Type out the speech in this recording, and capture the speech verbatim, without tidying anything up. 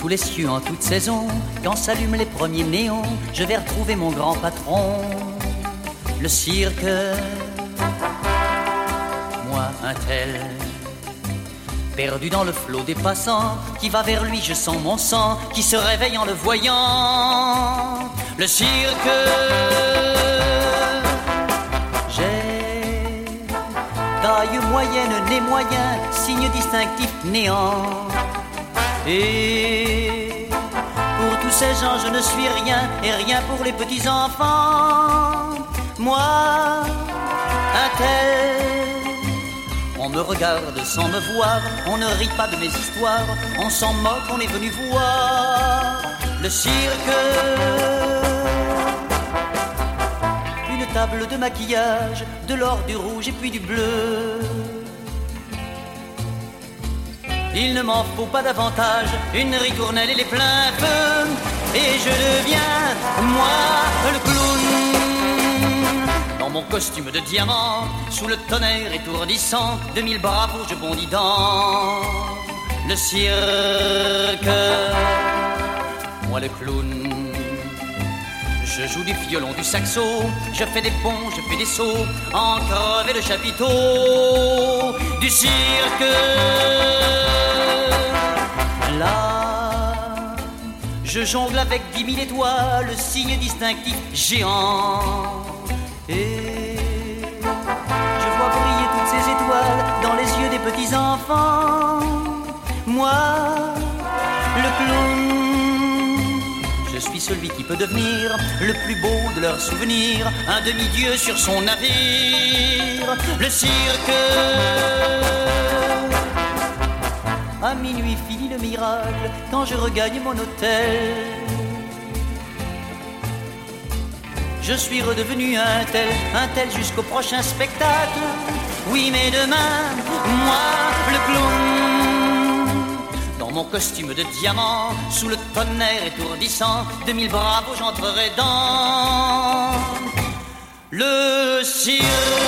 Sous les cieux en toute saison, quand s'allument les premiers néons, je vais retrouver mon grand patron, le cirque. Moi, un tel, perdu dans le flot des passants, qui va vers lui, je sens mon sang, qui se réveille en le voyant. Le cirque. J'ai taille moyenne, nez moyen, signe distinctif néant. Et pour tous ces gens je ne suis rien, et rien pour les petits enfants. Moi, un tel, on me regarde sans me voir, on ne rit pas de mes histoires, on s'en moque, on est venu voir le cirque. Une table de maquillage, de l'or, du rouge et puis du bleu. Il ne m'en faut pas davantage, une ritournelle et les pleins feux, et je deviens, moi, le clown. Dans mon costume de diamant, sous le tonnerre étourdissant, de mille bravos je bondis dans le cirque. Moi le clown, je joue du violon, du saxo, je fais des ponts, je fais des sauts, en crever le chapiteau du cirque. Là, je jongle avec dix mille étoiles, signe distinctif géant. Et je vois briller toutes ces étoiles dans les yeux des petits enfants. Moi, le clown, je suis celui qui peut devenir le plus beau de leurs souvenirs, un demi-dieu sur son navire, le cirque. À minuit finit le miracle, quand je regagne mon hôtel. Je suis redevenu un tel, un tel jusqu'au prochain spectacle. Oui, mais demain, moi, le clown, dans mon costume de diamant, sous le tonnerre étourdissant, de mille bravos, j'entrerai dans le cirque.